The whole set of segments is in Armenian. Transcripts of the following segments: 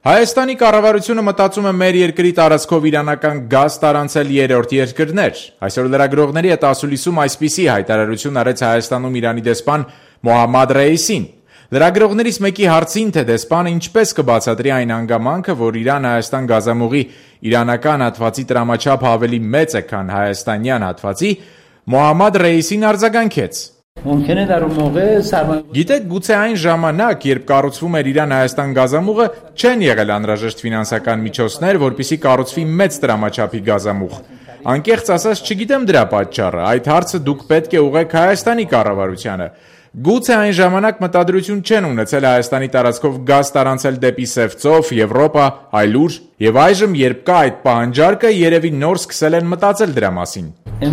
Հայաստանի կառավարությունը մտածում է մեր երկրի տարածքով իրանական գազ տարանցել երրորդ երկրներ։ Այսօր լրագրողների հետ ասուլիսում այսպիսի հայտարարություն արեց Հայաստանում Իրանի դեսպան Մոհամմադ Ռեյիսին։ Լրագրողներից մեկի հարցին, թե դեսպանը ինչպես կբացատրի այն հանգամանքը, որ Իրան-Հայաստան գազամուղի իրանական հատվածի տրամաչափը ավելի մեծ է, քան հայաստանյան հատվածի, Մոհամմադ Ռեյիսին արձագանքեց. Գիտեք, գուցե այն ժամանակ, երբ կառուցվում էր Իրան-Հայաստան գազամուղը, չեն եղել անհրաժեշտ ֆինանսական միջոցներ, որպեսզի կառուցվի մեծ տրամաչափի գազամուղ։ Անկեղծ ասած, չգիտեմ դրա պատճառը, այդ հարցը դուք պետք է ուղղեք Հայաստանի կառավարությանը։ Գուցե այն ժամանակ մտադրություն չեն ունեցել Հայաստանի տարածքով գազ տարանցել դեպի Սևծով, Եվրոպա, այլուր, եւ այժմ, երբ կա այդ պահանջարկը, երևի նոր սկսել են մտածել դրա մասին։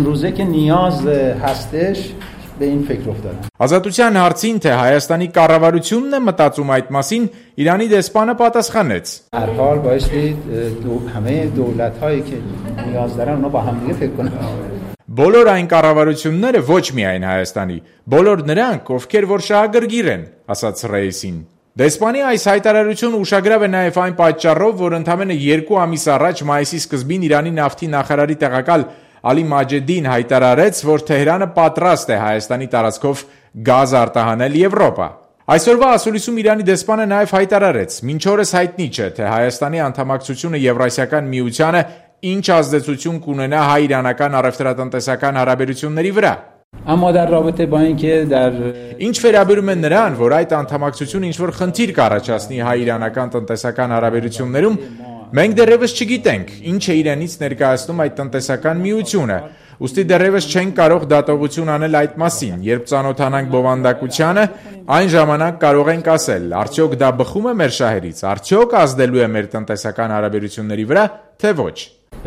Ազատության հարցին, թե Հայաստանի կառավարությունն է մտածում այդ մասին, Իրանի դեսպանը պատասխանեց. Բոլոր այն կառավարությունները, ոչ միայն Հայաստանի, բոլոր նրանք, ովքեր որ շահագրգիռ են, ասաց Ռեյիսին։ Դեսպանի այս հայտարարությունը ուշագրավ է նաև այն պատճառով, որ ընդամենը 2 ամիս առաջ մայիսի սկզբին Իրանի նավթի նախարարի տեղակալ Ալի Մաջեդին հայտարարեց, որ Թեհրանը պատրաստ է Հայաստանի տարածքով գազ արտահանել Եվրոպա։ Այսօրվա ասուլիսում Իրանի դեսպանը նաև հայտարարեց. մինչ օրս հայտնի չէ, թե Հայաստանի անդամակցությունը Եվրասիական միությանը ինչ ազդեցություն կունենա հայ-իրանական առևտրատնտեսական հարաբերությունների վրա։ Ինչ վերաբերում է նրան, որ այդ անդամակցությունը ինչ-որ խնդիր կառաջացնի հայ-իրանական տնտեսական հարաբերություններում, մենք դեռևս չգիտենք, ինչ է իրենից ներկայացնում այդ տնտեսական միությունը, ուստի դեռևս չենք կարող դատողություն անել այդ մասին, երբ ծանոթանանք բովանդակությանը, այն ժամանակ կարող ենք ասել, արդյոք դա բխում է մեր շահերից, արդյոք ազդելու է մեր տնտեսական հարաբերությունների վրա, թե ոչ։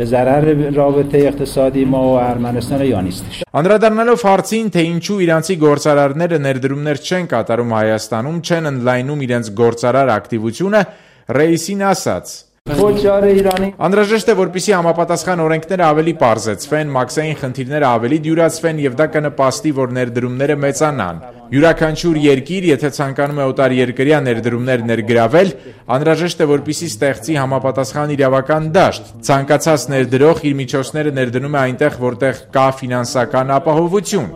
Անդրադառնալով հարցին, թե ինչու իրանցի գործարարները ներդրումներ չեն կատարում Հայաստանում, չեն ընդլայնում իրենց գործարար ակտիվությունը, Ռեյիսին ասաց. Անհրաժեշտ է, որպեսզի համապատասխան օրենքները ավելի պարզեցվեն, մաքսային խնդիրները ավելի դյուրացվեն եւ դա կնպաստի, որ ներդրումները մեծանան։ Յուրաքանչյուր երկիր, եթե ցանկանում է օտարերկրյա ներդրումներ ներգրավել, անհրաժեշտ է, որպեսզի ստեղծի համապատասխան իրավական դաշտ։ Ցանկացած ներդրող իր միջոցները ներդնում է այնտեղ, որտեղ կա ֆինանսական ապահովություն։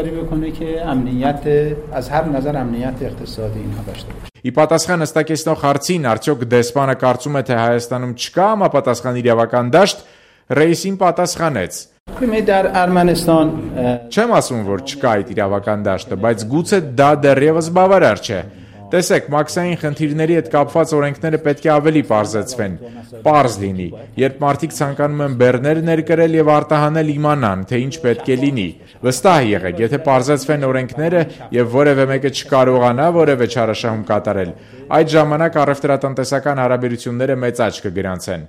Ի պատասխան հստակեցնող հարցին, արդյոք դեսպանը կարծում է, թե Հայաստանում չկա համապատասխան իրավական դաշտ, Ռեյիսին պատասխանեց. Չեմ ասում, որ չկա այդ իրավական դաշտը, բայց գուցե դա դեռևս բավարար չէ։ Տեսեք, մաքսային խնդիրների հետ կապված օրենքները պետք է ավելի պարզեցվեն, պարզ լինի, երբ մարդիկ ցանկանում են բեռներ ներկրել եւ արտահանել իմանան, թե ինչ պետք է լինի։ Վստահ եղեք, եթե պարզեցվեն օրենքները եւ որևէ մեկը չկարողանա որևէ չարաշահում կատարել, այդ ժամանակ առևտրատնտեսական հարաբերությունները մեծ աճ կգրանցեն։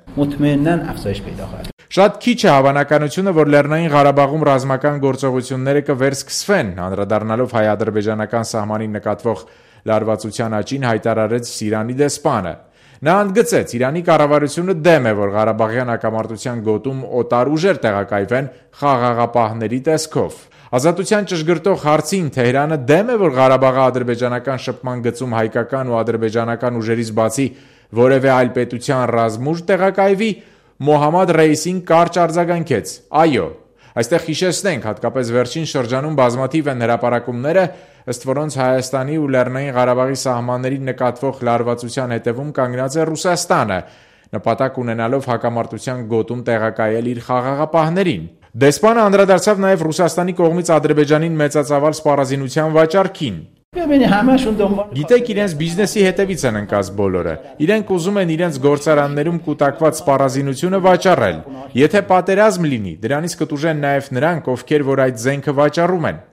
Շատ քիչ է հավանականությունը, որ Լեռնային Ղարաբաղում ռազմական գործողությունները կվերսկսվեն, անդրադառնալով հայ-ադրբեջանական սահմանին նկատվող լարվածության աճին հայտարարեց Իրանի դեսպանը։ Նա ընդգծեց, Իրանի կառավարությունը դեմ է, որ Ղարաբաղյան հակամարտության գոտում օտար ուժեր տեղակայվեն խաղաղապահների տեսքով։ Ազատության ճշգրտող հարցին Թեհրանը դեմ է, որ Ղարաբաղը ադրբեջանական շփման գծում հայկական ու ադրբեջանական ուժերից բացի որևէ այլ պետության ռազմուժ տեղակայվի, Մոհամմադ Ռեյիսին կարճ արձագանքեց. Այո, այստեղ հիշեցնենք, հատկապես վերջին շրջանում բազմաթիվ են հրապարակումները, ըստ որոնց Հայաստանի ու Լեռնային Ղարաբաղի սահմանների նկատվող լարվածության հետևում կանգնած է Ռուսաստանը, նպատակ ունենալով հակամարտության գոտում տեղակայել իր խաղաղապահներին։ Դեսպանը անդրադարձավ նաև Ռուսաստանի կողմից Ադրբեջանին մեծածավալ սպառազինության վաճառքին։ Գիտեք, իրենց բիզնեսի հետևից են ընկած բոլորը։ Իրենք ուզում են իրենց գործարաններում կուտակված սպառազինությունը վաճառել։ Եթե պատերազմ լինի, դրանից կտուժեն նաև նրանք, ովքեր որ այդ զենքը վաճառում են։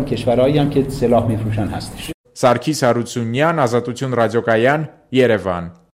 Սարգիս Հարությունյան, Ազատություն ռադիոկայան, Երևան։